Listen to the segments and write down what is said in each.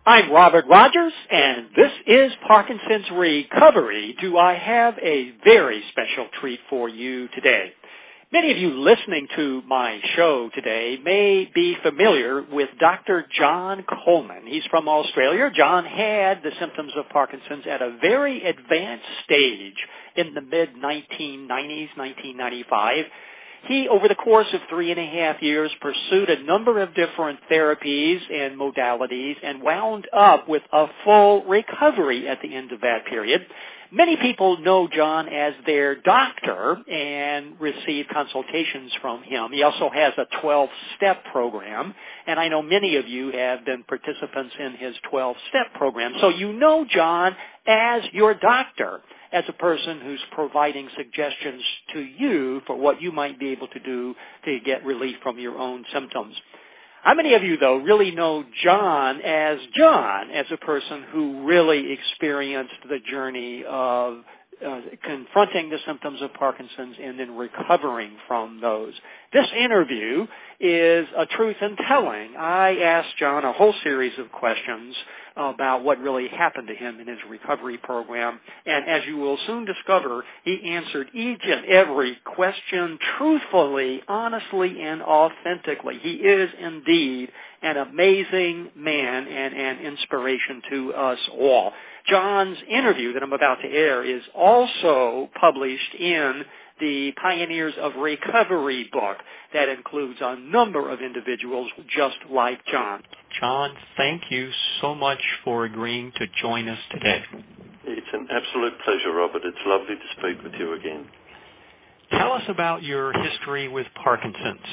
I'm Robert Rogers, and this is Parkinson's Recovery. Do I have a very special treat for you today? Many of you listening to my show today may be familiar with Dr. John Coleman. He's from Australia. John had the symptoms of Parkinson's at a very advanced stage in the mid-1990s, 1995. He, over the course of 3.5 years, pursued a number of different therapies and modalities and wound up with a full recovery at the end of that period. Many people know John as their doctor and receive consultations from him. He also has a 12-step program, and I know many of you have been participants in his 12-step program. So you know John as your doctor, as a person who's providing suggestions to you for what you might be able to do to get relief from your own symptoms. How many of you, though, really know John as a person who really experienced the journey of confronting the symptoms of Parkinson's and then recovering from those? This interview is a truth in telling. I asked John a whole series of questions about what really happened to him in his recovery program, and as you will soon discover, he answered each and every question truthfully, honestly, and authentically. He is indeed an amazing man and an inspiration to us all. John's interview that I'm about to air is also published in the Pioneers of Recovery book that includes a number of individuals just like John. John, thank you so much for agreeing to join us today. It's an absolute pleasure, Robert. It's lovely to speak with you again. Tell us about your history with Parkinson's.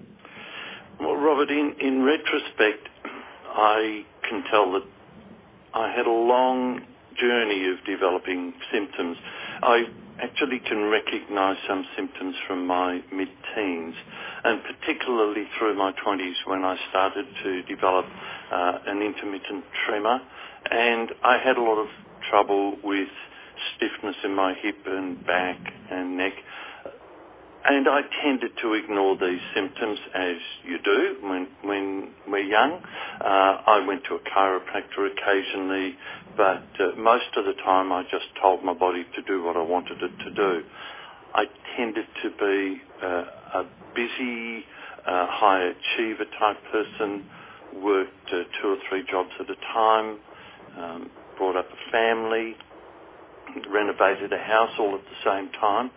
Well, Robert, in retrospect, I can tell that I had a long journey of developing symptoms. I actually can recognize some symptoms from my mid-teens, and particularly through my 20s when I started to develop an intermittent tremor, and I had a lot of trouble with stiffness in my hip and back and neck. And I tended to ignore these symptoms, as you do when we're young. I went to a chiropractor occasionally, but most of the time I just told my body to do what I wanted it to do. I tended to be a busy, high achiever type person, worked 2 or 3 jobs at a time, brought up a family, renovated a house all at the same time.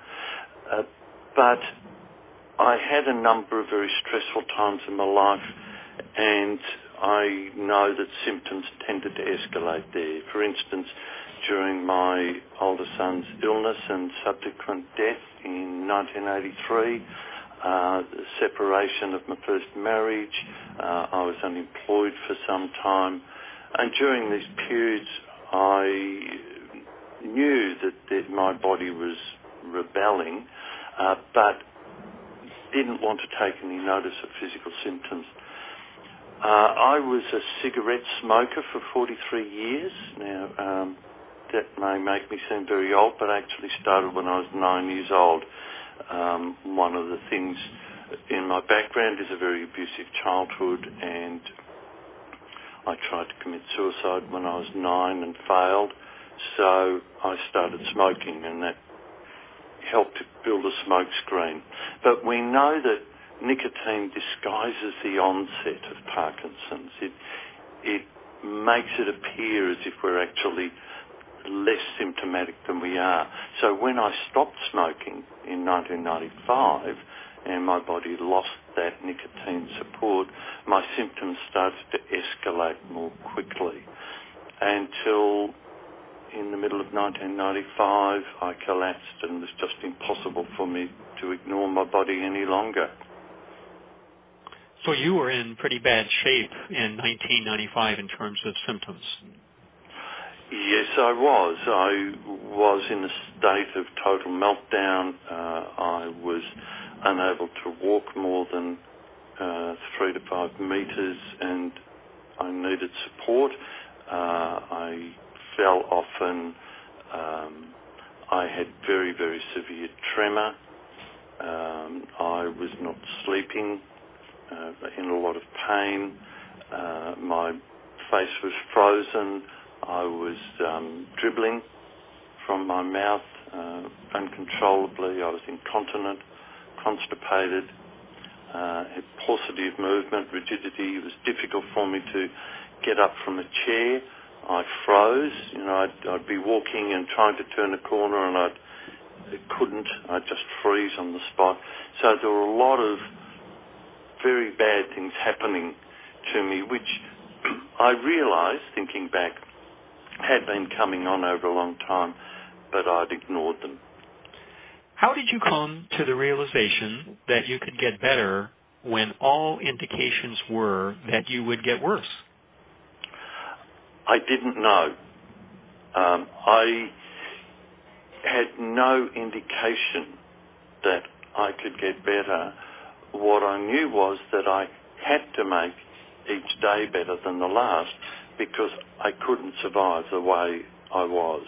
But I had a number of very stressful times in my life, and I know that symptoms tended to escalate there. For instance, during my older son's illness and subsequent death in 1983, the separation of my first marriage, I was unemployed for some time, and during these periods I knew that my body was rebelling, but didn't want to take any notice of physical symptoms. I was a cigarette smoker for 43 years. Now, that may make me seem very old, but I actually started when I was 9 years old. One of the things in my background is a very abusive childhood, and I tried to commit suicide when I was 9 and failed. So I started smoking, and that helped to build a smoke screen. But we know that nicotine disguises the onset of Parkinson's. It makes it appear as if we're actually less symptomatic than we are. So when I stopped smoking in 1995 and my body lost that nicotine support, my symptoms started to escalate more quickly until in the middle of 1995, I collapsed and it was just impossible for me to ignore my body any longer. So you were in pretty bad shape in 1995 in terms of symptoms. Yes, I was. I was in a state of total meltdown. I was unable to walk more than 3 to 5 meters, and I needed support. I fell often. I had very, very severe tremor. I was not sleeping, in a lot of pain. My face was frozen. I was dribbling from my mouth uncontrollably. I was incontinent, constipated, had paucity of movement, rigidity. It was difficult for me to get up from a chair. I froze. I'd be walking and trying to turn a corner and I couldn't. I'd just freeze on the spot. So there were a lot of very bad things happening to me, which I realised, thinking back, had been coming on over a long time, but I'd ignored them. How did you come to the realization that you could get better when all indications were that you would get worse? I didn't know. I had no indication that I could get better. What I knew was that I had to make each day better than the last because I couldn't survive the way I was.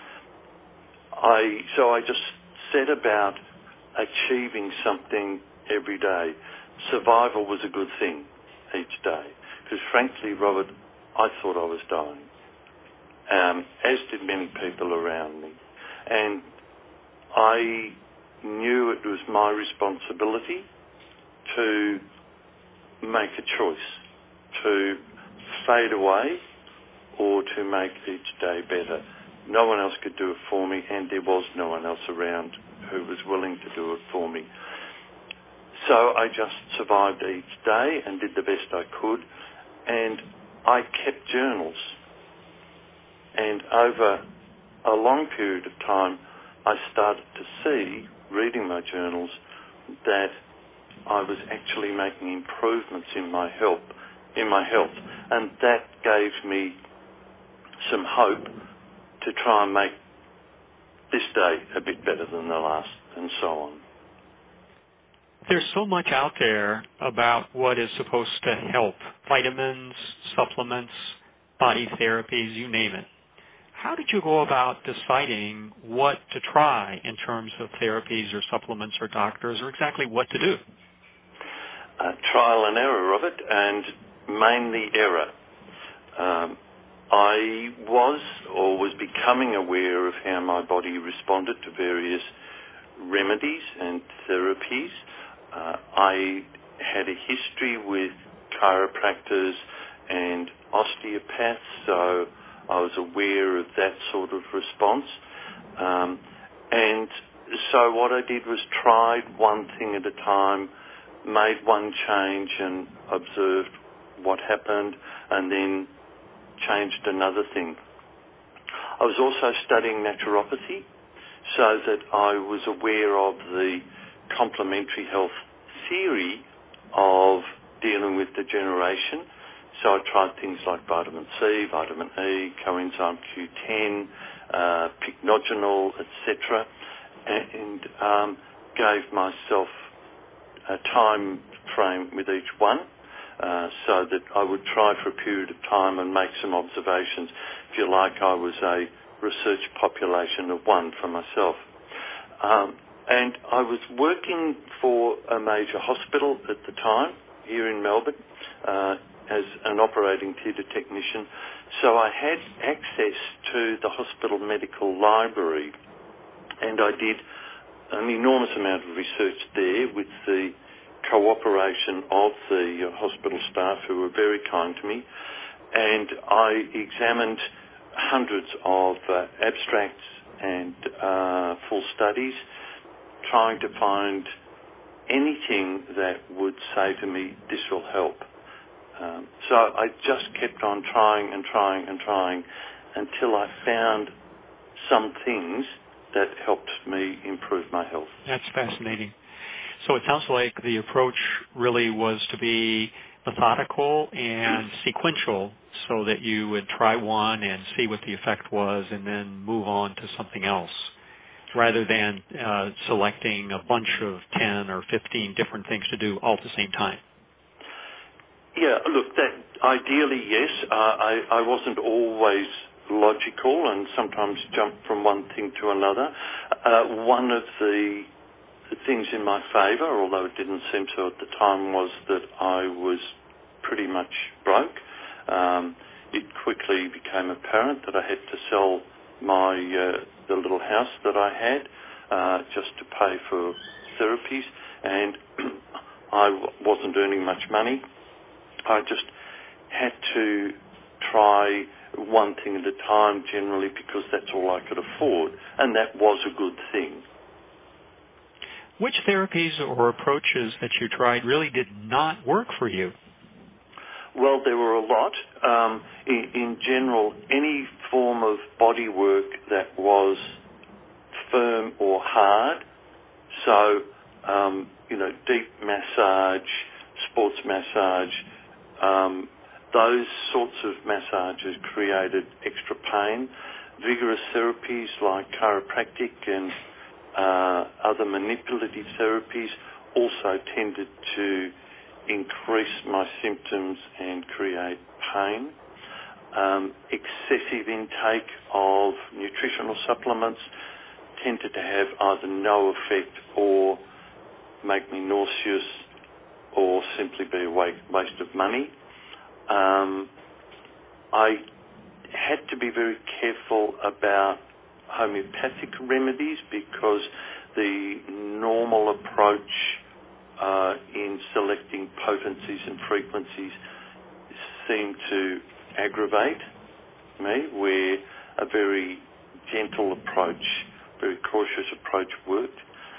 So I just set about achieving something every day. Survival was a good thing each day because frankly, Robert, I thought I was dying, as did many people around me. And I knew it was my responsibility to make a choice, to fade away or to make each day better. No one else could do it for me, and there was no one else around who was willing to do it for me. So I just survived each day and did the best I could, and I kept journals. And over a long period of time, I started to see, reading my journals, that I was actually making improvements in my health, and that gave me some hope to try and make this day a bit better than the last, and so on. There's so much out there about what is supposed to help. Vitamins, supplements, body therapies, you name it. How did you go about deciding what to try in terms of therapies or supplements or doctors, or exactly what to do? Trial and error, Robert, and mainly error. I was becoming aware of how my body responded to various remedies and therapies. I had a history with chiropractors and osteopaths, so I was aware of that sort of response. And so what I did was tried one thing at a time, made one change and observed what happened, and then changed another thing. I was also studying naturopathy so that I was aware of the complementary health theory of dealing with degeneration. So I tried things like vitamin C, vitamin E, coenzyme Q10, pycnogenol, etc., and gave myself a time frame with each one so that I would try for a period of time and make some observations. If you like, I was a research population of one for myself. And I was working for a major hospital at the time here in Melbourne as an operating theatre technician. So I had access to the hospital medical library, and I did an enormous amount of research there with the cooperation of the hospital staff who were very kind to me. And I examined hundreds of abstracts and full studies, trying to find anything that would say to me, this will help. So I just kept on trying and trying and trying until I found some things that helped me improve my health. That's fascinating. So it sounds like the approach really was to be methodical and sequential so that you would try one and see what the effect was and then move on to something else, rather than selecting a bunch of 10 or 15 different things to do all at the same time. Yeah, look, that ideally, yes. I wasn't always logical and sometimes jumped from one thing to another. One of the things in my favour, although it didn't seem so at the time, was that I was pretty much broke. it quickly became apparent that I had to sell the little house that I had just to pay for therapies, and I wasn't earning much money. I just had to try one thing at a time generally because that's all I could afford, and that was a good thing. Which therapies or approaches that you tried really did not work for you? Well, there were a lot. In general, any form of body work that was firm or hard, so, deep massage, sports massage, those sorts of massages created extra pain. Vigorous therapies like chiropractic and other manipulative therapies also tended to increase my symptoms and create pain. Excessive intake of nutritional supplements tended to have either no effect or make me nauseous or simply be a waste of money. I had to be very careful about homeopathic remedies because the normal approach in selecting potencies and frequencies seemed to aggravate me, where a very gentle approach, very cautious approach worked.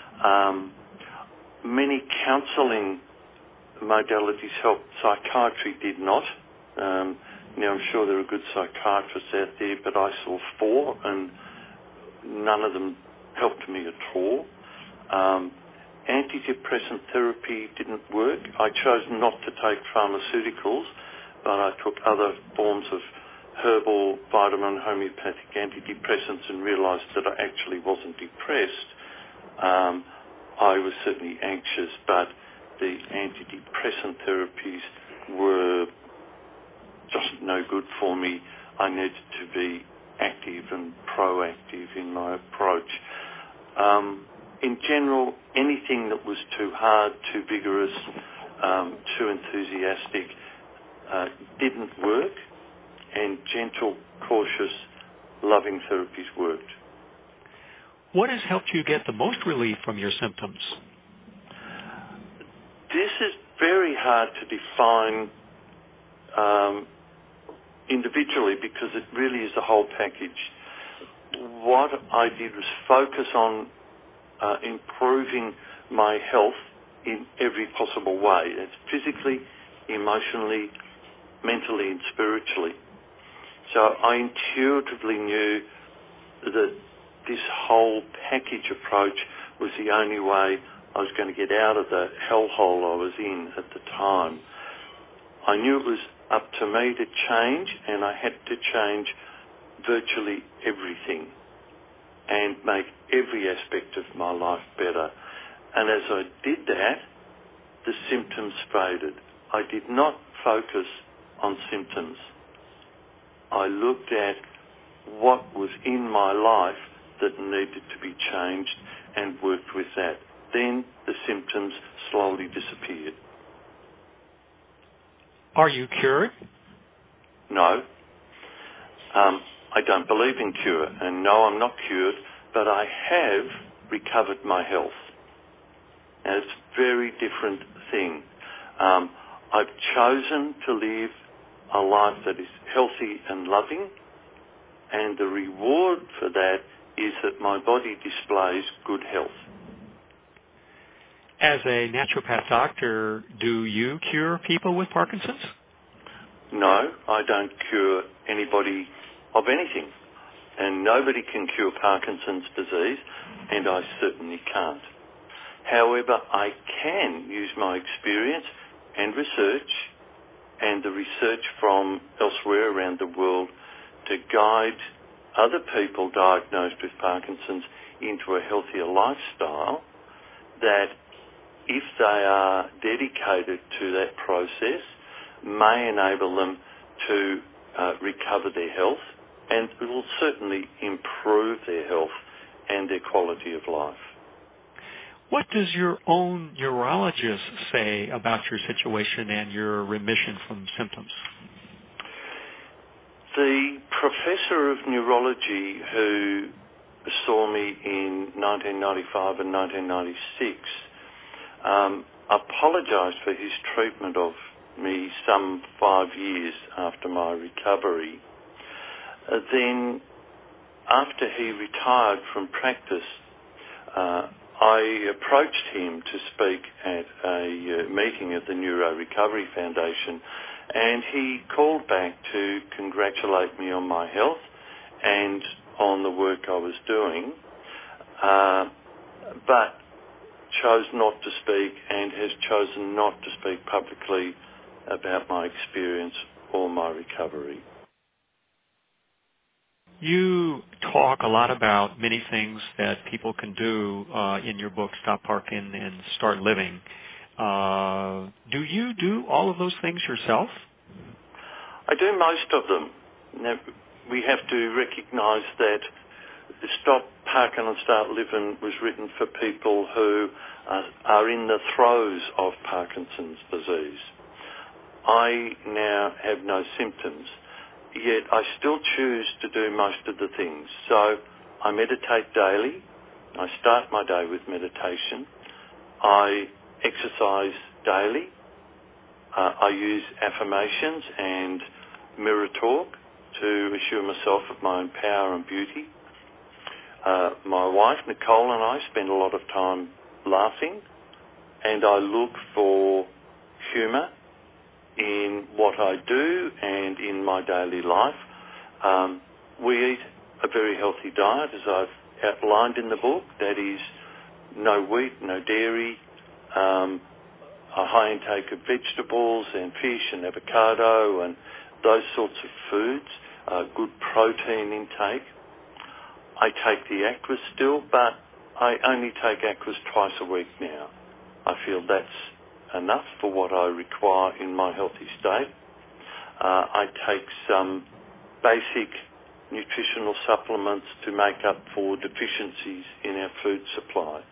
Many counselling modalities helped. Psychiatry did not. Now, I'm sure there are good psychiatrists out there, but I saw 4 and none of them helped me at all. Antidepressant therapy didn't work. I chose not to take pharmaceuticals, but I took other forms of herbal, vitamin, homeopathic antidepressants and realised that I actually wasn't depressed. I was certainly anxious, but the antidepressant therapies were just no good for me. I needed to be active and proactive in my approach. In general, anything that was too hard, too vigorous, too enthusiastic didn't work, and gentle, cautious, loving therapies worked. What has helped you get the most relief from your symptoms? This is very hard to define individually because it really is the whole package. What I did was focus on improving my health in every possible way. It's physically, emotionally, mentally and spiritually. So I intuitively knew that this whole package approach was the only way I was going to get out of the hellhole I was in at the time. I knew it was up to me to change, and I had to change virtually everything and make every aspect of my life better. And as I did that, the symptoms faded. I did not focus on symptoms. I looked at what was in my life that needed to be changed and worked with that. Then the symptoms slowly disappeared. Are you cured? No. I don't believe in cure, and no, I'm not cured, but I have recovered my health. And it's a very different thing. I've chosen to live a life that is healthy and loving, and the reward for that is that my body displays good health. As a naturopath doctor, do you cure people with Parkinson's? No, I don't cure anybody of anything. And nobody can cure Parkinson's disease, and I certainly can't. However, I can use my experience and research and the research from elsewhere around the world to guide other people diagnosed with Parkinson's into a healthier lifestyle that, if they are dedicated to that process, may enable them to recover their health, and it will certainly improve their health and their quality of life. What does your own neurologist say about your situation and your remission from symptoms? The professor of neurology who saw me in 1995 and 1996 apologised for his treatment of me some 5 years after my recovery. Then, after he retired from practice, I approached him to speak at a meeting of the Neuro Recovery Foundation, and he called back to congratulate me on my health and on the work I was doing, but chose not to speak and has chosen not to speak publicly about my experience or my recovery. You talk a lot about many things that people can do in your book, Stop Parking and Start Living. Do you do all of those things yourself? I do most of them. Now, we have to recognise that Stop Parking and Start Living was written for people who are in the throes of Parkinson's disease. I now have no symptoms, yet I still choose to do most of the things. So I meditate daily. I start my day with meditation. I exercise daily. I use affirmations and mirror talk to assure myself of my own power and beauty. My wife, Nicole, and I spend a lot of time laughing, and I look for humour in what I do and in my daily life. We eat a very healthy diet, as I've outlined in the book. That is, no wheat, no dairy, a high intake of vegetables and fish and avocado and those sorts of foods, good protein intake. I take the Aquas still, but I only take Aquas twice a week now. I feel that's enough for what I require in my healthy state. I take some basic nutritional supplements to make up for deficiencies in our food supply.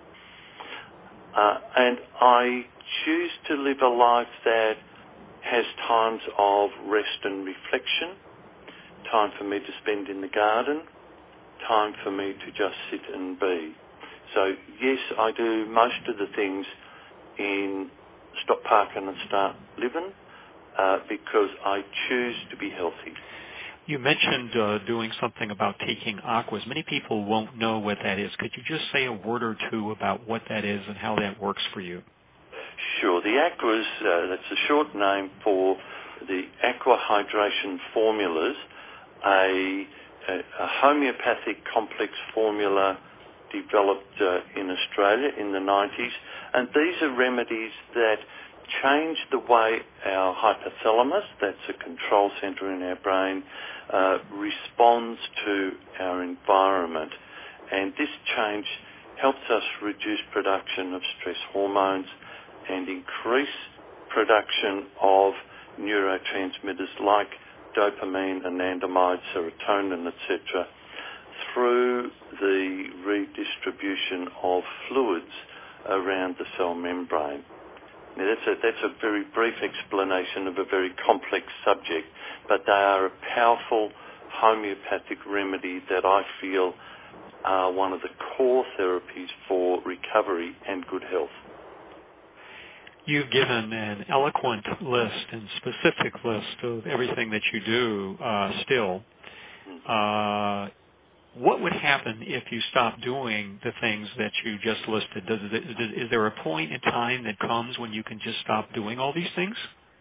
And I choose to live a life that has times of rest and reflection, time for me to spend in the garden, time for me to just sit and be. So yes, I do most of the things in Stop Parking and Start Living because I choose to be healthy. You mentioned doing something about taking Aquas. Many people won't know what that is. Could you just say a word or two about what that is and how that works for you? Sure. The Aquas, that's a short name for the Aqua Hydration Formulas, a homeopathic complex formula developed in Australia in the 90s. And these are remedies that change the way our hypothalamus, that's a control centre in our brain, responds to our environment. And this change helps us reduce production of stress hormones and increase production of neurotransmitters like dopamine, anandamide, serotonin, etc., through the redistribution of fluids around the cell membrane. Now, that's a very brief explanation of a very complex subject, but they are a powerful homeopathic remedy that I feel are one of the core therapies for recovery and good health. You've given an eloquent list and specific list of everything that you do still. What would happen if you stopped doing the things that you just listed? Is there a point in time that comes when you can just stop doing all these things?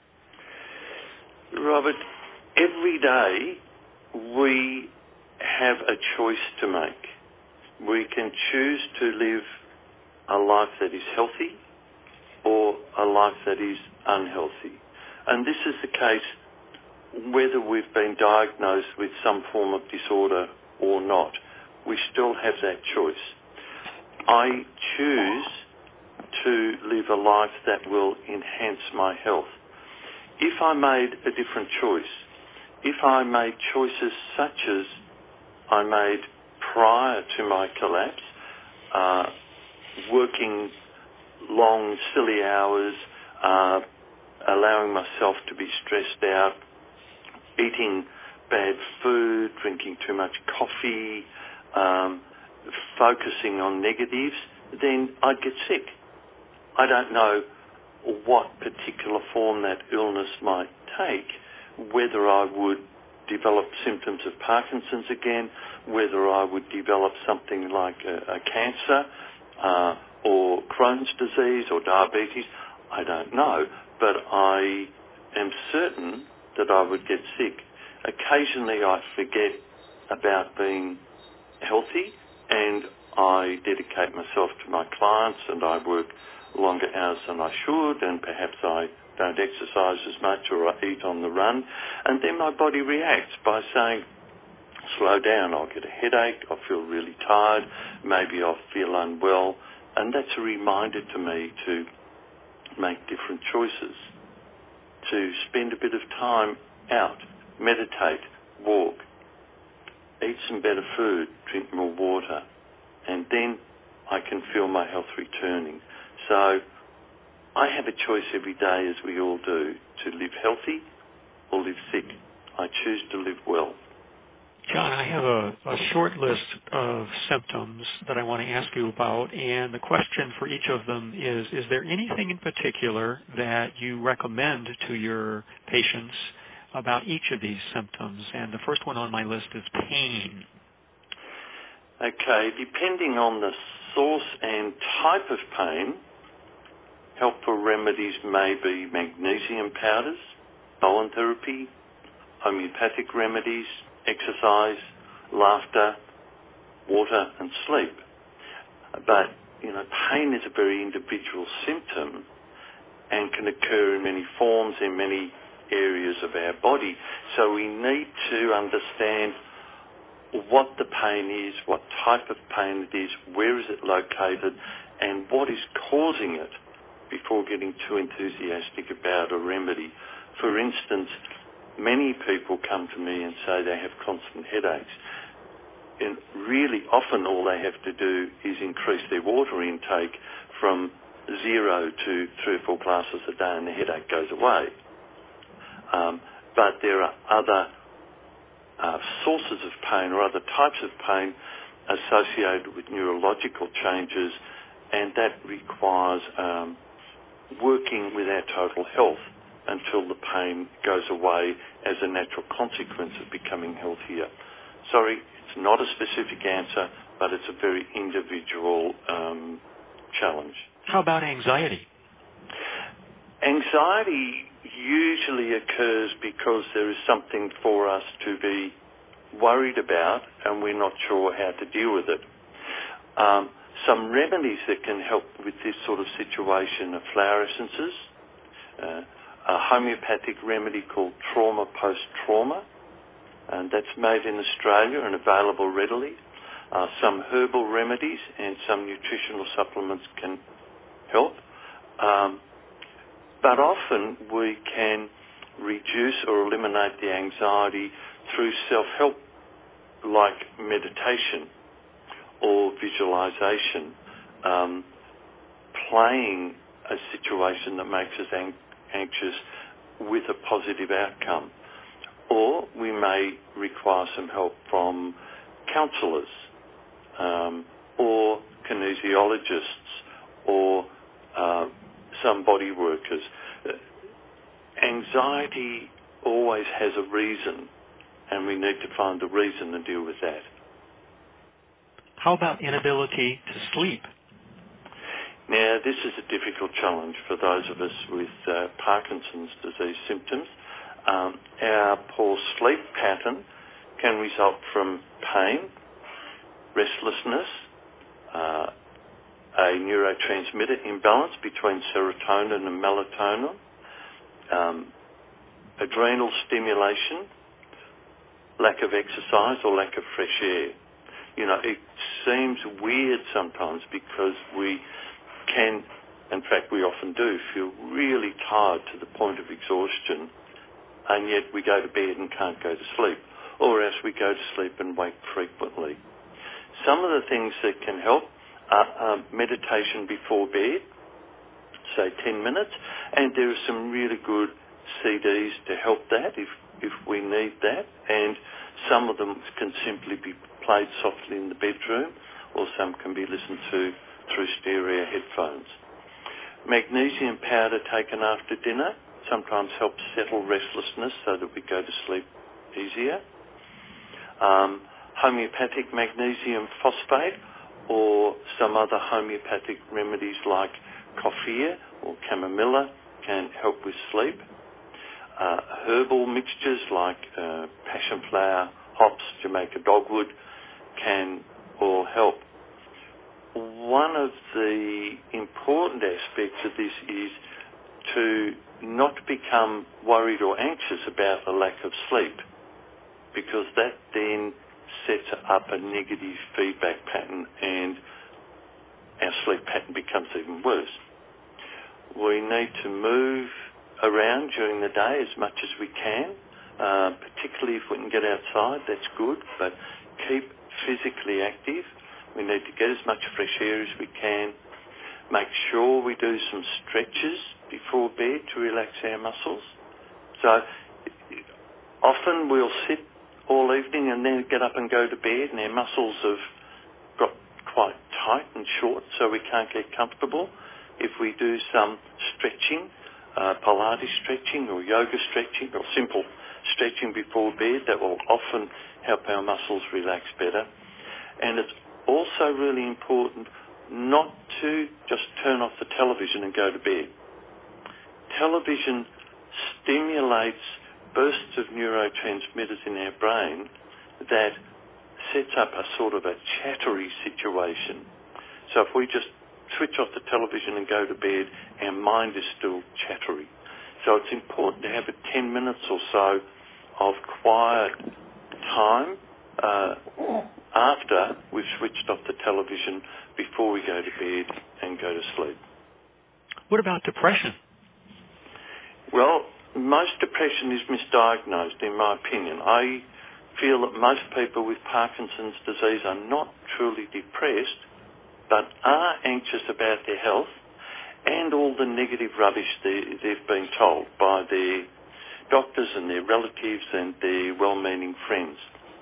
Robert, every day we have a choice to make. We can choose to live a life that is healthy or a life that is unhealthy. And this is the case whether we've been diagnosed with some form of disorder or not. We still have that choice. I choose to live a life that will enhance my health. If I made a different choice, if I made choices such as I made prior to my collapse, working long, silly hours, allowing myself to be stressed out, eating bad food, drinking too much coffee, focusing on negatives, then I'd get sick. I don't know what particular form that illness might take, whether I would develop symptoms of Parkinson's again, whether I would develop something like a cancer or Crohn's disease or diabetes. I don't know, but I am certain that I would get sick. Occasionally I forget about being healthy, and I dedicate myself to my clients, and I work longer hours than I should, and perhaps I don't exercise as much, or I eat on the run, and then my body reacts by saying, slow down, I'll get a headache, I'll feel really tired, maybe I'll feel unwell, and that's a reminder to me to make different choices, to spend a bit of time out, meditate, walk, eat some better food, drink more water, and then I can feel my health returning. So I have a choice every day, as we all do, to live healthy or live sick. I choose to live well. John, I have a short list of symptoms that I want to ask you about, and the question for each of them is there anything in particular that you recommend to your patients about each of these symptoms? And the first one on my list is pain. Okay, depending on the source and type of pain, helpful remedies may be magnesium powders, Bowen therapy, homeopathic remedies, exercise, laughter, water and sleep. But, pain is a very individual symptom and can occur in many forms in many areas of our body. So we need to understand what the pain is, what type of pain it is, where is it located, and what is causing it before getting too enthusiastic about a remedy. For instance, many people come to me and say they have constant headaches. And really often all they have to do is increase their water intake from 0 to 3 or 4 glasses a day and the headache goes away. But there are other sources of pain or other types of pain associated with neurological changes, and that requires working with our total health until the pain goes away as a natural consequence of becoming healthier. Sorry, it's not a specific answer, but it's a very individual challenge. How about anxiety? Anxiety usually occurs because there is something for us to be worried about and we're not sure how to deal with it. Some remedies that can help with this sort of situation are flower essences, a homeopathic remedy called Trauma Post-Trauma, and that's made in Australia and available readily. Some herbal remedies and some nutritional supplements can help. But often we can reduce or eliminate the anxiety through self-help like meditation or visualization, playing a situation that makes us anxious with a positive outcome. Or we may require some help from counsellors or kinesiologists or some body workers. Anxiety always has a reason, and we need to find the reason and deal with that. How about inability to sleep? Now, this is a difficult challenge for those of us with Parkinson's disease symptoms. Our poor sleep pattern can result from pain, restlessness, a neurotransmitter imbalance between serotonin and melatonin, adrenal stimulation, lack of exercise or lack of fresh air. It seems weird sometimes because we can, in fact we often do, feel really tired to the point of exhaustion, and yet we go to bed and can't go to sleep, or else we go to sleep and wake frequently. Some of the things that can help are meditation before bed, say 10 minutes, and there are some really good CDs to help that if if we need that, and some of them can simply be played softly in the bedroom, or some can be listened to through stereo headphones. Magnesium powder taken after dinner sometimes helps settle restlessness so that we go to sleep easier. Homeopathic magnesium phosphate or some other homeopathic remedies like coffea or chamomilla can help with sleep. Herbal mixtures like passion flower, hops, Jamaica dogwood can all help. One of the important aspects of this is to not become worried or anxious about a lack of sleep, because that then sets up a negative feedback pattern and our sleep pattern becomes even worse. We need to move around during the day as much as we can, particularly if we can get outside, that's good, but keep physically active. We need to get as much fresh air as we can. Make sure we do some stretches before bed to relax our muscles. So often we'll sit all evening and then get up and go to bed and our muscles have got quite tight and short, so we can't get comfortable. If we do some stretching, Pilates stretching or yoga stretching or simple stretching before bed, that will often help our muscles relax better. And it's also really important not to just turn off the television and go to bed. Television stimulates bursts of neurotransmitters in our brain that sets up a sort of a chattery situation. So if we just switch off the television and go to bed, our mind is still chattery. So it's important to have 10 minutes or so of quiet time after we've switched off the television before we go to bed and go to sleep. What about depression? Well, most depression is misdiagnosed, in my opinion. I feel that most people with Parkinson's disease are not truly depressed, but are anxious about their health and all the negative rubbish they've been told by their doctors and their relatives and their well-meaning friends.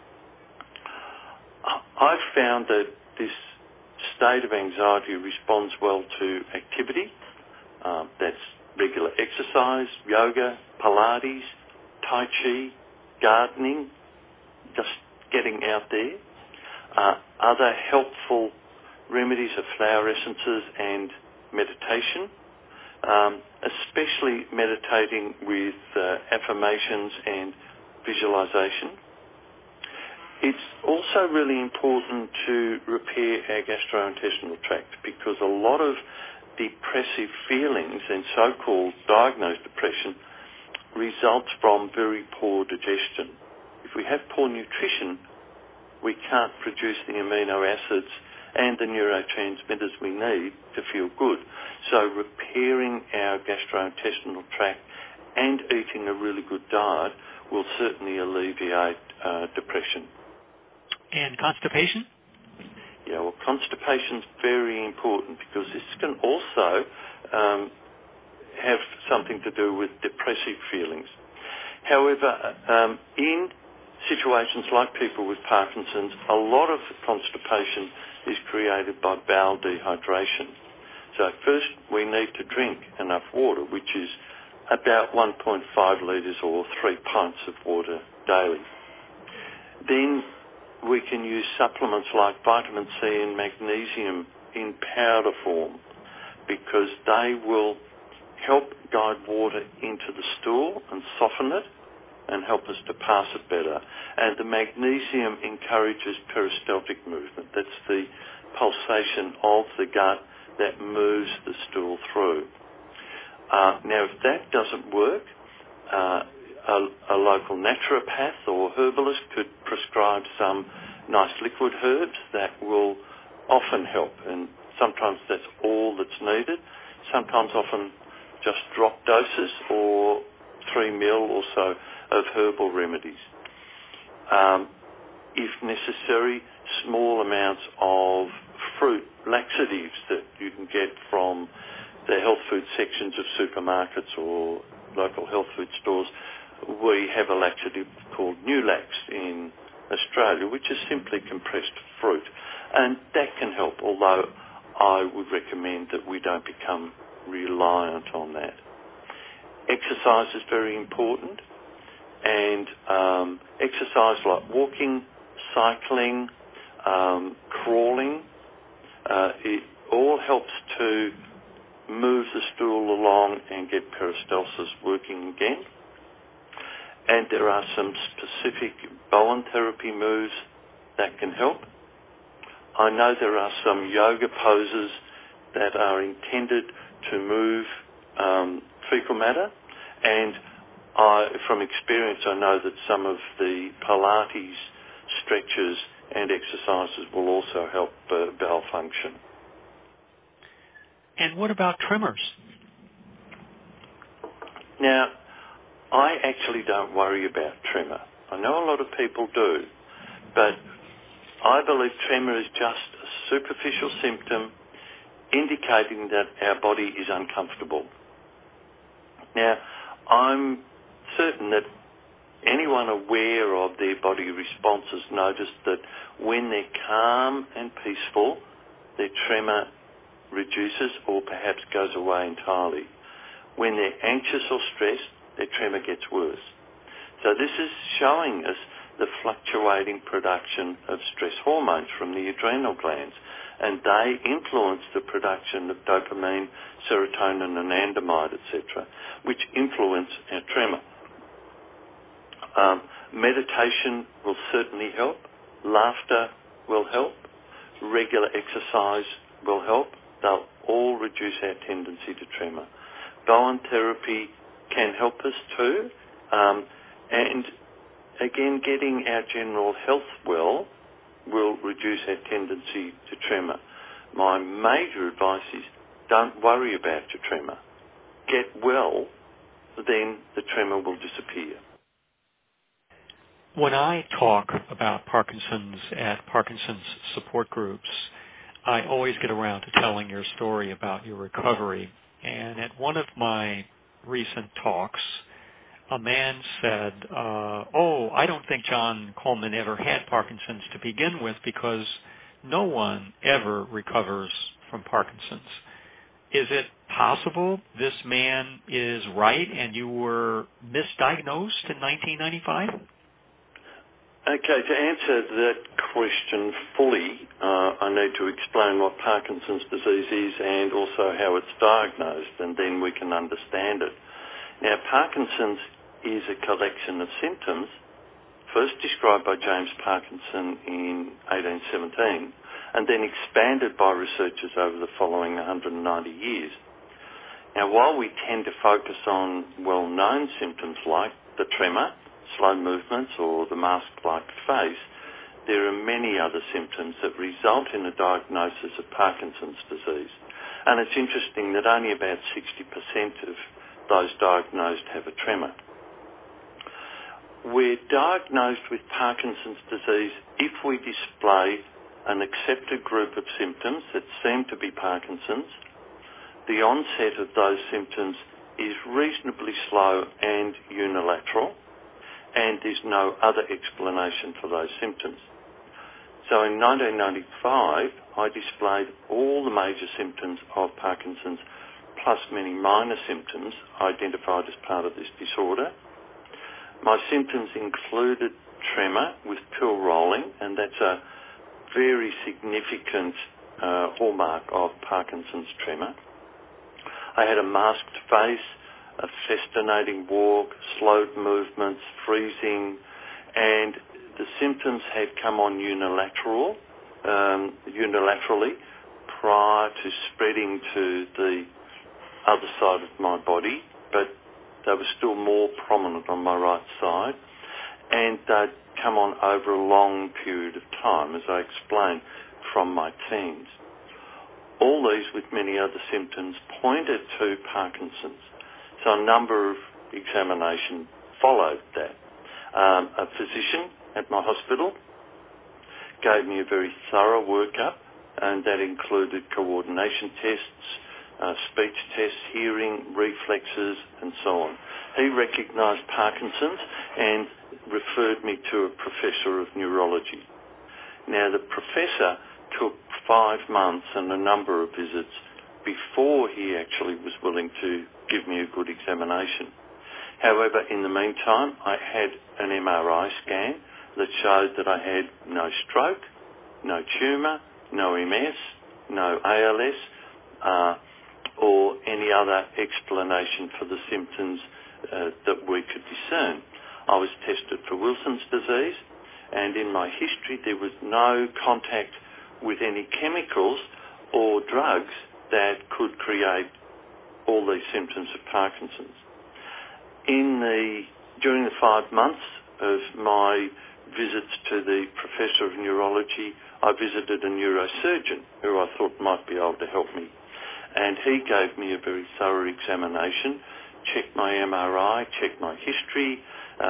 I've found that this state of anxiety responds well to activity. That's regular exercise, yoga, Pilates, Tai Chi, gardening, just getting out there. Other helpful remedies are flower essences and meditation, especially meditating with affirmations and visualization. It's also really important to repair our gastrointestinal tract, because a lot of depressive feelings and so-called diagnosed depression results from very poor digestion. If we have poor nutrition, we can't produce the amino acids and the neurotransmitters we need to feel good. So repairing our gastrointestinal tract and eating a really good diet will certainly alleviate depression. And constipation? Yeah, well, constipation's very important because this can also have something to do with depressive feelings. However, in situations like people with Parkinson's, a lot of constipation is created by bowel dehydration. So first we need to drink enough water, which is about 1.5 litres or 3 pints of water daily. Then we can use supplements like vitamin C and magnesium in powder form, because they will help guide water into the stool and soften it and help us to pass it better. And the magnesium encourages peristaltic movement. That's the pulsation of the gut that moves the stool through. Now, if that doesn't work, a local naturopath or herbalist could prescribe some nice liquid herbs that will often help, and sometimes that's all that's needed. Sometimes often just drop doses or 3 ml or so of herbal remedies. If necessary, small amounts of fruit laxatives that you can get from the health food sections of supermarkets or local health food stores we have a laxative called Nulax in Australia, which is simply compressed fruit. And that can help, although I would recommend that we don't become reliant on that. Exercise is very important, and exercise like walking, cycling, crawling, it all helps to move the stool along and get peristalsis working again. And there are some specific Bowen therapy moves that can help. I know there are some yoga poses that are intended to move fecal matter, and from experience I know that some of the Pilates stretches and exercises will also help bowel function. And what about tremors? Now, I actually don't worry about tremor. I know a lot of people do, but I believe tremor is just a superficial symptom indicating that our body is uncomfortable. Now, I'm certain that anyone aware of their body responses notice that when they're calm and peaceful, their tremor reduces or perhaps goes away entirely. When they're anxious or stressed, their tremor gets worse. So this is showing us the fluctuating production of stress hormones from the adrenal glands, and they influence the production of dopamine, serotonin, anandamide, etc., which influence our tremor. Meditation will certainly help. Laughter will help. Regular exercise will help. They'll all reduce our tendency to tremor. Bowen therapy can help us too. And again, getting our general health well will reduce our tendency to tremor. My major advice is don't worry about your tremor. Get well, then the tremor will disappear. When I talk about Parkinson's at Parkinson's support groups, I always get around to telling your story about your recovery. And at one of my recent talks, a man said, I don't think John Coleman ever had Parkinson's to begin with because no one ever recovers from Parkinson's. Is it possible this man is right and you were misdiagnosed in 1995? Okay, to answer that question fully, I need to explain what Parkinson's disease is and also how it's diagnosed, and then we can understand it. Now, Parkinson's is a collection of symptoms first described by James Parkinson in 1817 and then expanded by researchers over the following 190 years. Now, while we tend to focus on well-known symptoms like the tremor, slow movements or the mask-like face, there are many other symptoms that result in a diagnosis of Parkinson's disease. And it's interesting that only about 60% of those diagnosed have a tremor. We're diagnosed with Parkinson's disease if we display an accepted group of symptoms that seem to be Parkinson's. The onset of those symptoms is reasonably slow and unilateral, and there's no other explanation for those symptoms. So in 1995, I displayed all the major symptoms of Parkinson's plus many minor symptoms identified as part of this disorder. My symptoms included tremor with pill rolling, and that's a very significant hallmark of Parkinson's tremor. I had a masked face, a festinating walk, slowed movements, freezing, and the symptoms had come on unilaterally prior to spreading to the other side of my body, but they were still more prominent on my right side, and they'd come on over a long period of time, as I explained, from my teens. All these, with many other symptoms, pointed to Parkinson's. So a number of examinations followed that. A physician at my hospital gave me a very thorough workup, and that included coordination tests, speech tests, hearing, reflexes, and so on. He recognised Parkinson's and referred me to a professor of neurology. Now, the professor took 5 months and a number of visits before he actually was willing to give me a good examination. However, in the meantime, I had an MRI scan that showed that I had no stroke, no tumour, no MS, no ALS, or any other explanation for the symptoms that we could discern. I was tested for Wilson's disease, and in my history there was no contact with any chemicals or drugs that could create all these symptoms of Parkinson's. During the 5 months of my visits to the professor of neurology, I visited a neurosurgeon who I thought might be able to help me. And he gave me a very thorough examination, checked my MRI, checked my history,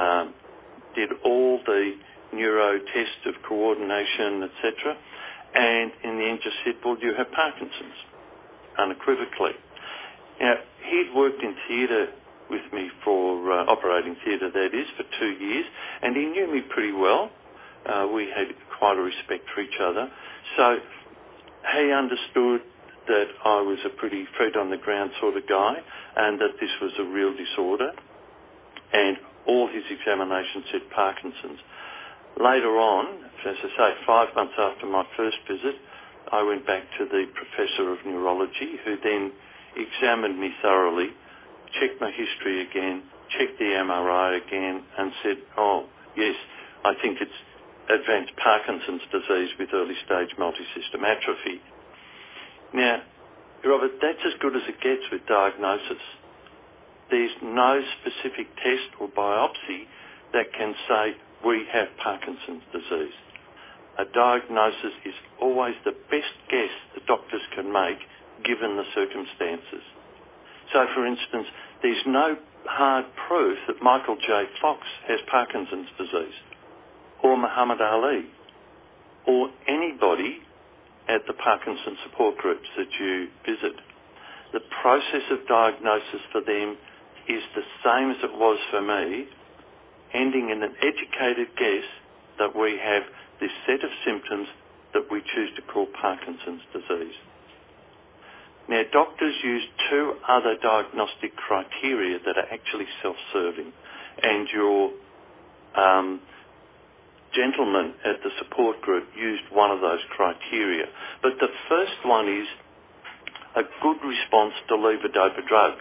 did all the neuro tests of coordination, etc. And in the end just said, well, you have Parkinson's, unequivocally. Now, he'd worked in theatre with me for operating theatre, that is, for 2 years, and he knew me pretty well. We had quite a respect for each other. So he understood that I was a pretty feet-on-the-ground sort of guy and that this was a real disorder. And all his examinations said Parkinson's. Later on, as I say, 5 months after my first visit, I went back to the professor of neurology, who then examined me thoroughly, checked my history again, checked the MRI again, and said, oh, yes, I think it's advanced Parkinson's disease with early-stage multisystem atrophy. Now, Robert, that's as good as it gets with diagnosis. There's no specific test or biopsy that can say we have Parkinson's disease. A diagnosis is always the best guess the doctors can make given the circumstances. So, for instance, there's no hard proof that Michael J. Fox has Parkinson's disease, or Muhammad Ali, or anybody at the Parkinson support groups that you visit. The process of diagnosis for them is the same as it was for me, ending in an educated guess that we have this set of symptoms that we choose to call Parkinson's disease. Now, doctors use 2 other diagnostic criteria that are actually self-serving, and your gentleman at the support group used one of those criteria. But the first one is a good response to levodopa drugs.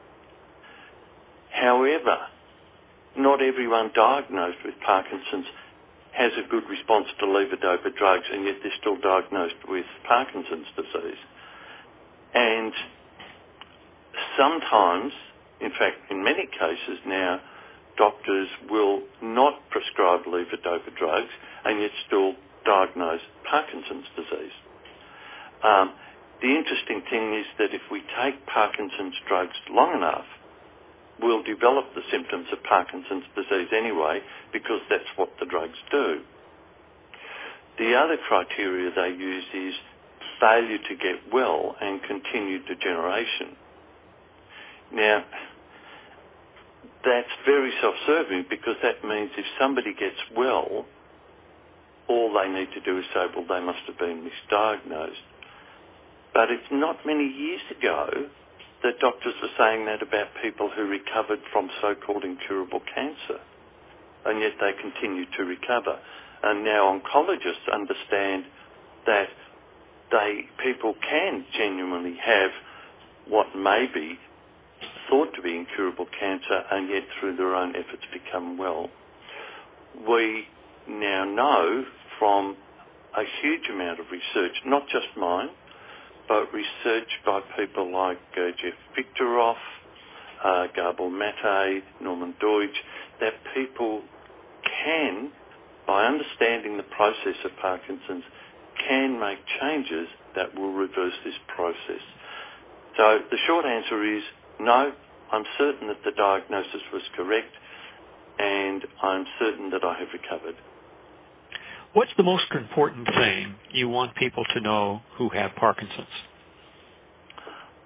However, not everyone diagnosed with Parkinson's has a good response to levodopa drugs, and yet they're still diagnosed with Parkinson's disease. And sometimes, in fact, in many cases now, doctors will not prescribe levodopa drugs and yet still diagnose Parkinson's disease. The interesting thing is that if we take Parkinson's drugs long enough, we'll develop the symptoms of Parkinson's disease anyway, because that's what the drugs do. The other criteria they use is failure to get well and continued degeneration. Now, that's very self-serving, because that means if somebody gets well, all they need to do is say, well, they must have been misdiagnosed. But it's not many years ago that doctors were saying that about people who recovered from so-called incurable cancer, and yet they continue to recover. And now oncologists understand that people can genuinely have what may be thought to be incurable cancer and yet through their own efforts become well. We now know from a huge amount of research, not just mine, but research by people like Jeff Victoroff, Gabor Mate, Norman Deutsch, that people can, by understanding the process of Parkinson's, can make changes that will reverse this process. So the short answer is no, I'm certain that the diagnosis was correct, and I'm certain that I have recovered. What's the most important thing you want people to know who have Parkinson's?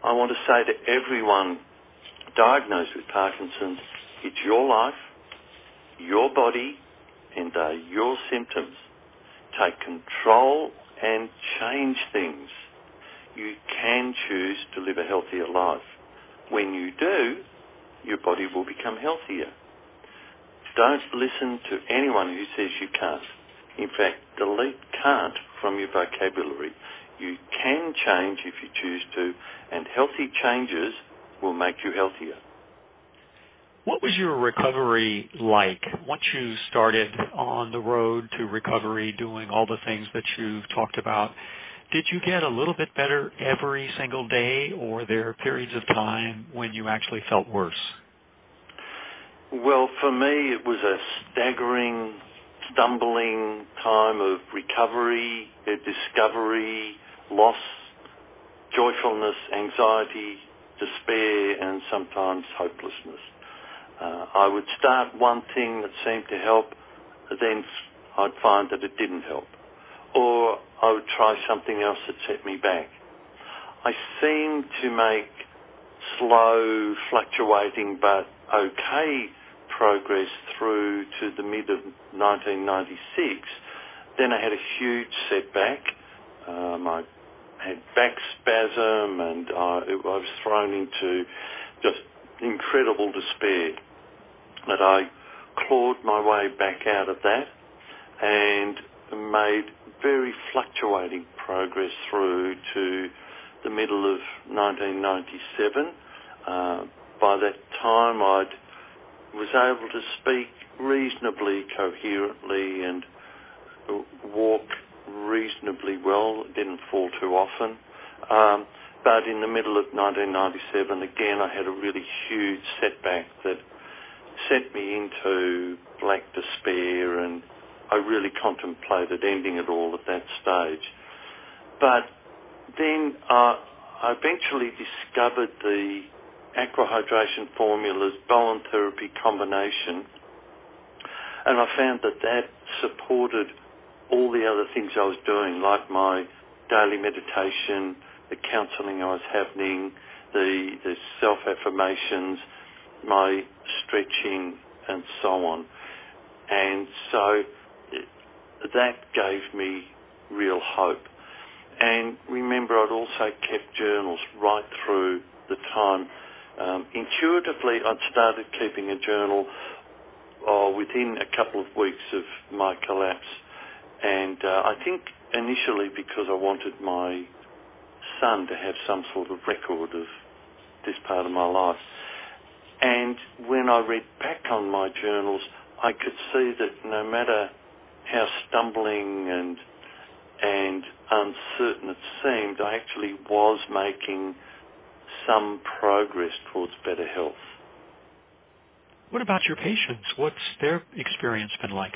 I want to say to everyone diagnosed with Parkinson's, it's your life, your body, and your symptoms. Take control and change things. You can choose to live a healthier life. When you do, your body will become healthier. Don't listen to anyone who says you can't. In fact, delete can't from your vocabulary. You can change if you choose to, and healthy changes will make you healthier. What was your recovery like once you started on the road to recovery, doing all the things that you've talked about? Did you get a little bit better every single day, or were there periods of time when you actually felt worse? Well, for me, it was a staggering, stumbling time of recovery, discovery, loss, joyfulness, anxiety, despair, and sometimes hopelessness. I would start one thing that seemed to help, then I'd find that it didn't help. Or I would try something else that set me back. I seemed to make slow, fluctuating, but okay progress through to the mid of 1996. Then I had a huge setback. I had back spasm, and I was thrown into just incredible despair. But I clawed my way back out of that and made very fluctuating progress through to the middle of 1997. By that time, I was able to speak reasonably coherently and walk reasonably well. Didn't fall too often. But in the middle of 1997, again, I had a really huge setback that sent me into black despair, and I really contemplated ending it all at that stage. But then I eventually discovered the aquahydration formulas Bowen therapy combination, and I found that supported all the other things I was doing, like my daily meditation, the counselling I was having, the self-affirmations, my stretching, and so on. And so that gave me real hope. And remember, I'd also kept journals right through the time. Intuitively, I'd started keeping a journal within a couple of weeks of my collapse. And I think initially because I wanted my son to have some sort of record of this part of my life. And when I read back on my journals, I could see that no matter how stumbling and uncertain it seemed, I actually was making some progress towards better health. What about your patients? What's their experience been like?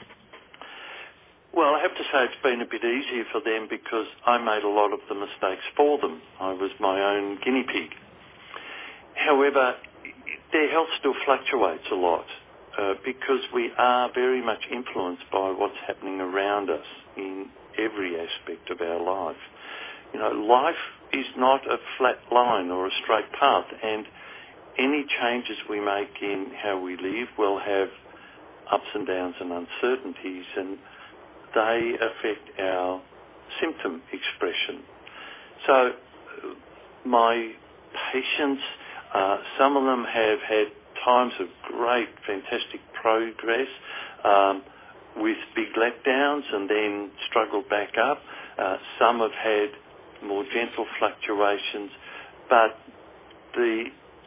Well, I have to say it's been a bit easier for them because I made a lot of the mistakes for them. I was my own guinea pig. However, their health still fluctuates a lot because we are very much influenced by what's happening around us in every aspect of our life. You know, life is not a flat line or a straight path, and any changes we make in how we live will have ups and downs and uncertainties, and they affect our symptom expression. So my patients, some of them have had times of great, fantastic progress with big letdowns and then struggled back up. Some have had more gentle fluctuations, but the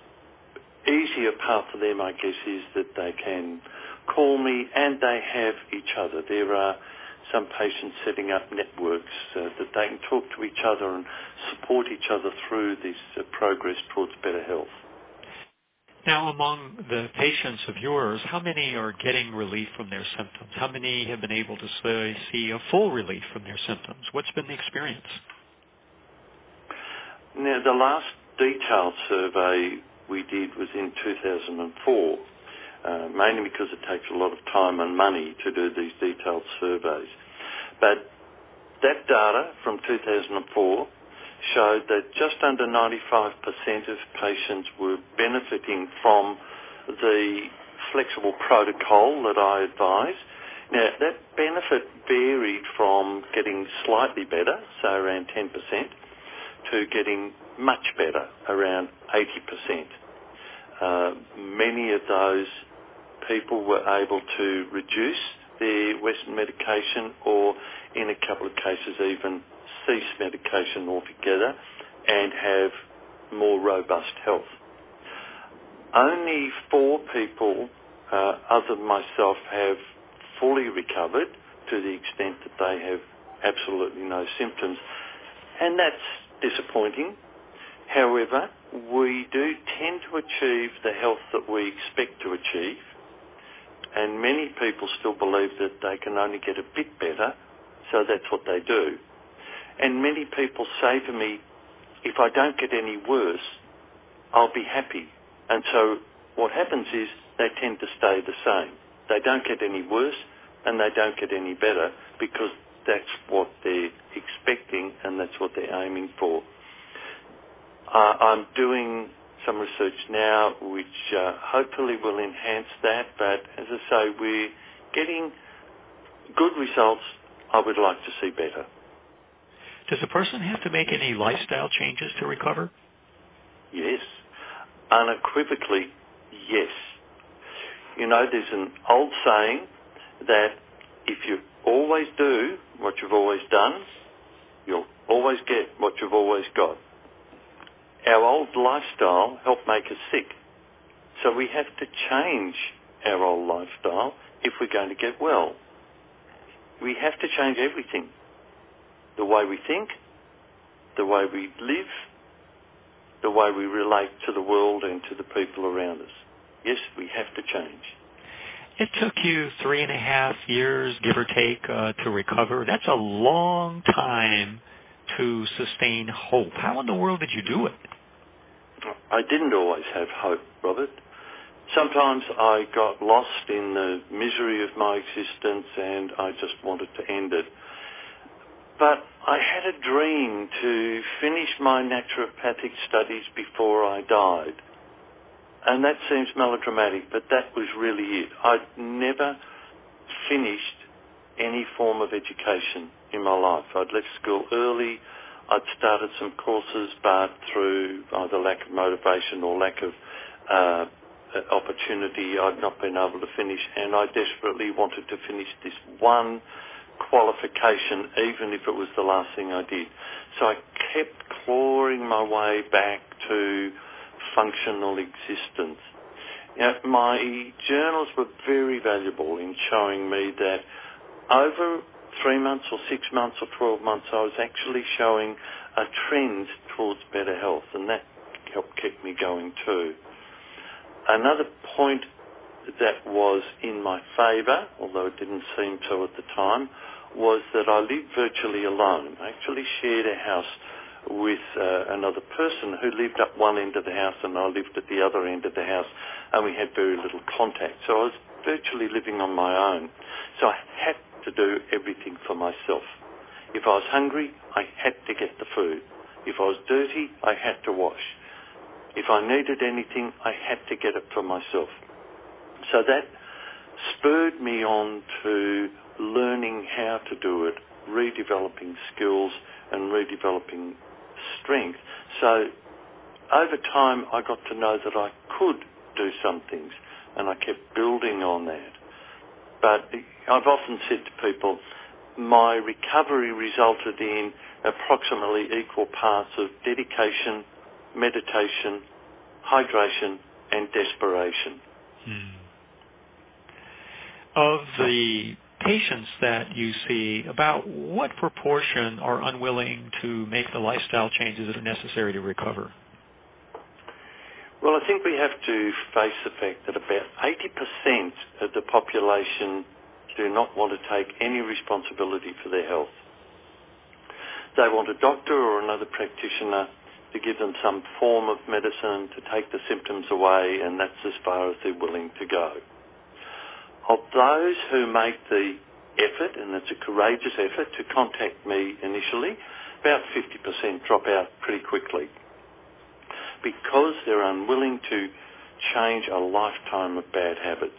easier part for them, I guess, is that they can call me and they have each other. There are some patients setting up networks that they can talk to each other and support each other through this progress towards better health. Now, among the patients of yours, how many are getting relief from their symptoms? How many have been able to see a full relief from their symptoms? What's been the experience? Now, the last detailed survey we did was in 2004, mainly because it takes a lot of time and money to do these detailed surveys. But that data from 2004 showed that just under 95% of patients were benefiting from the flexible protocol that I advise. Now, that benefit varied from getting slightly better, so around 10%, to getting much better, around 80%. Many of those people were able to reduce their Western medication or, in a couple of cases, even cease medication altogether and have more robust health. Only 4 people, other than myself, have fully recovered to the extent that they have absolutely no symptoms, and that's disappointing. However, we do tend to achieve the health that we expect to achieve, and many people still believe that they can only get a bit better, so that's what they do. And many people say to me, if I don't get any worse, I'll be happy. And so what happens is they tend to stay the same. They don't get any worse and they don't get any better because that's what they're expecting and that's what they're aiming for. I'm doing some research now which hopefully will enhance that, but as I say, we're getting good results. I would like to see better. Does a person have to make any lifestyle changes to recover? Yes. Unequivocally, yes. You know, there's an old saying that if you always do what you've always done, you'll always get what you've always got. Our old lifestyle helped make us sick. So we have to change our old lifestyle if we're going to get well. We have to change everything. The way we think, the way we live, the way we relate to the world and to the people around us. Yes, we have to change. It took you 3.5 years, give or take, to recover. That's a long time to sustain hope. How in the world did you do it? I didn't always have hope, Robert. Sometimes I got lost in the misery of my existence and I just wanted to end it. But I had a dream to finish my naturopathic studies before I died. And that seems melodramatic, but that was really it. I'd never finished any form of education in my life. I'd left school early. I'd started some courses, but through either lack of motivation or lack of opportunity, I'd not been able to finish. And I desperately wanted to finish this one qualification, even if it was the last thing I did. So I kept clawing my way back to functional existence. Now, my journals were very valuable in showing me that over 3 months or 6 months or 12 months, I was actually showing a trend towards better health, and that helped keep me going too. Another point that was in my favour, although it didn't seem so at the time, was that I lived virtually alone. I actually shared a house with another person who lived up one end of the house and I lived at the other end of the house, and we had very little contact. So I was virtually living on my own. So I had to do everything for myself. If I was hungry, I had to get the food. If I was dirty, I had to wash. If I needed anything, I had to get it for myself. So that spurred me on to learning how to do it, redeveloping skills and redeveloping strength. So over time I got to know that I could do some things, and I kept building on that. But I've often said to people, my recovery resulted in approximately equal parts of dedication, meditation, hydration and desperation. Of the patients that you see, about what proportion are unwilling to make the lifestyle changes that are necessary to recover? Well, I think we have to face the fact that about 80% of the population do not want to take any responsibility for their health. They want a doctor or another practitioner to give them some form of medicine to take the symptoms away, and that's as far as they're willing to go. Of those who make the effort, and it's a courageous effort, to contact me initially, about 50% drop out pretty quickly because they're unwilling to change a lifetime of bad habits.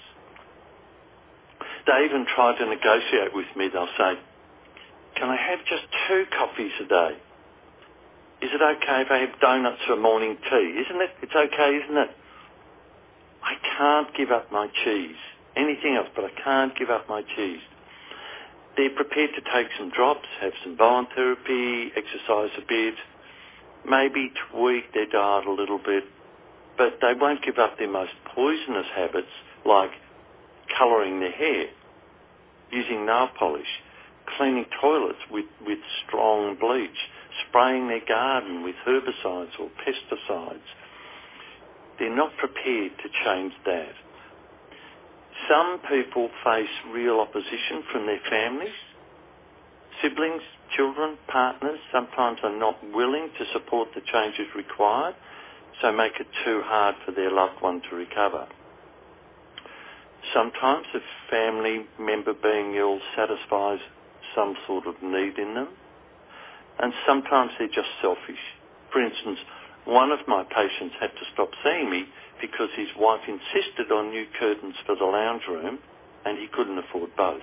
They even try to negotiate with me. They'll say, can I have just 2 coffees a day? Is it okay if I have donuts for morning tea? Isn't it? It's okay, isn't it? I can't give up my cheese. Anything else, but I can't give up my cheese. They're prepared to take some drops, have some bone therapy, exercise a bit, maybe tweak their diet a little bit, but they won't give up their most poisonous habits like colouring their hair, using nail polish, cleaning toilets with strong bleach, spraying their garden with herbicides or pesticides. They're not prepared to change that. Some people face real opposition from their families. Siblings, children, partners sometimes are not willing to support the changes required, so make it too hard for their loved one to recover. Sometimes a family member being ill satisfies some sort of need in them, and sometimes they're just selfish. For instance, one of my patients had to stop seeing me because his wife insisted on new curtains for the lounge room and he couldn't afford both.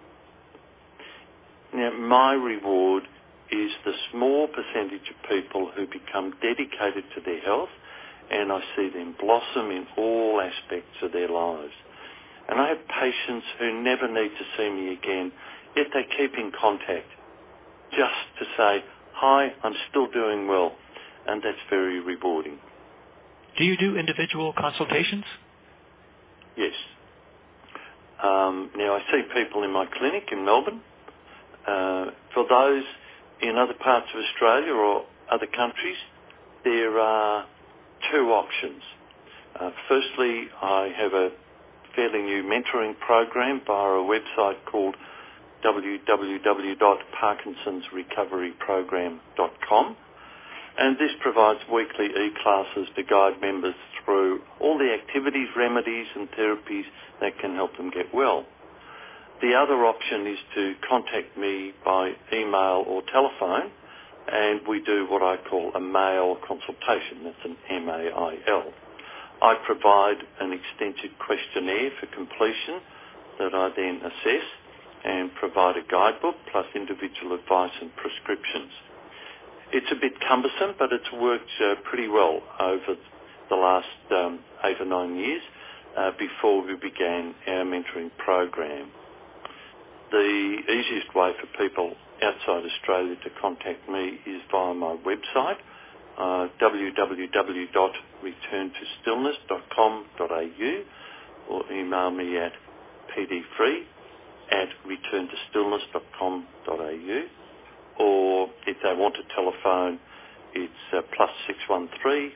Now, my reward is the small percentage of people who become dedicated to their health, and I see them blossom in all aspects of their lives. And I have patients who never need to see me again, yet they keep in contact just to say, hi, I'm still doing well, and that's very rewarding. Do you do individual consultations? Yes. Now, I see people in my clinic in Melbourne. For those in other parts of Australia or other countries, there are 2 options. Firstly, I have a fairly new mentoring program via a website called www.parkinsonsrecoveryprogram.com, and this provides weekly e-classes to guide members through all the activities, remedies and therapies that can help them get well. The other option is to contact me by email or telephone, and we do what I call a mail consultation. That's an MAIL. I provide an extensive questionnaire for completion that I then assess and provide a guidebook plus individual advice and prescriptions. It's a bit cumbersome, but it's worked pretty well over the last 8 or 9 years before we began our mentoring program. The easiest way for people outside Australia to contact me is via my website, www.returntostillness.com.au, or email me at pdfree@returntostillness.com.au, or if they want a telephone, it's +613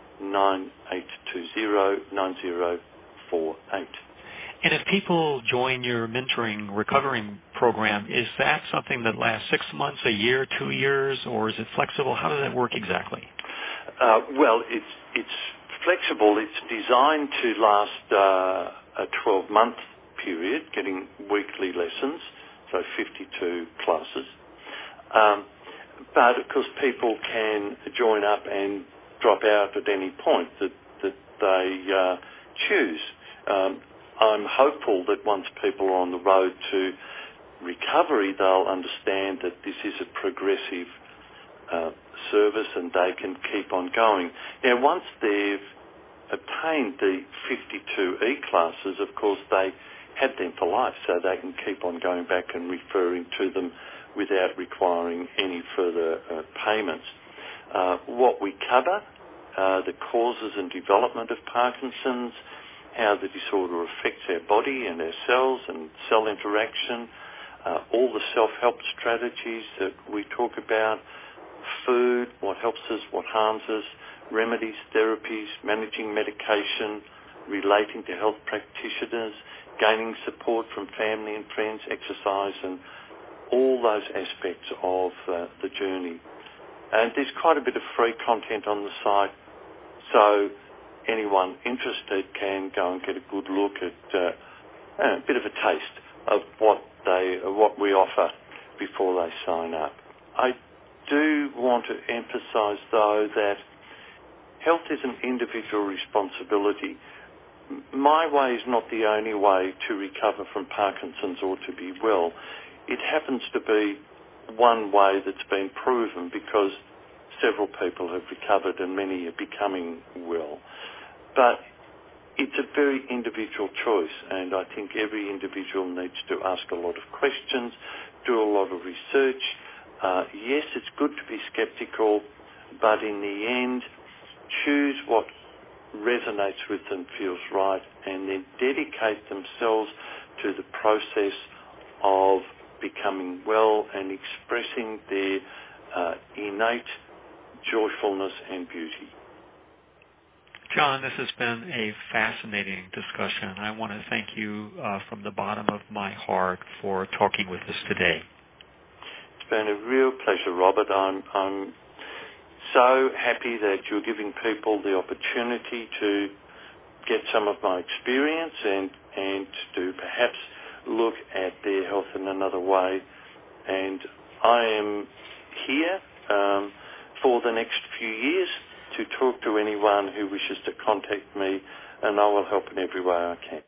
9820 9048. And if people join your mentoring recovering program, is that something that lasts 6 months, a year, 2 years, or is it flexible? How does that work exactly? Well, it's flexible. It's designed to last a 12-month period, getting weekly lessons, so 52 classes. But, of course, people can join up and drop out at any point that they choose. I'm hopeful that once people are on the road to recovery, they'll understand that this is a progressive service and they can keep on going. Now, once they've obtained the 52 E-classes, of course, they have them for life, so they can keep on going back and referring to them without requiring any further payments. What we cover, the causes and development of Parkinson's, how the disorder affects our body and our cells and cell interaction, all the self-help strategies that we talk about, food, what helps us, what harms us, remedies, therapies, managing medication, relating to health practitioners, gaining support from family and friends, exercise, and all those aspects of the journey. And there's quite a bit of free content on the site, so anyone interested can go and get a good look at a bit of a taste of what we offer before they sign up. I do want to emphasise, though, that health is an individual responsibility. My way is not the only way to recover from Parkinson's or to be well. It happens to be one way that's been proven because several people have recovered and many are becoming well. But it's a very individual choice, and I think every individual needs to ask a lot of questions, do a lot of research. Yes, it's good to be sceptical, but in the end, choose what resonates with them, feels right, and then dedicate themselves to the process of becoming well and expressing their innate joyfulness and beauty. John, this has been a fascinating discussion. I want to thank you from the bottom of my heart for talking with us today. It's been a real pleasure, Robert. I'm so happy that you're giving people the opportunity to get some of my experience and to perhaps look at their health in another way. And I am here for the next few years to talk to anyone who wishes to contact me, and I will help in every way I can.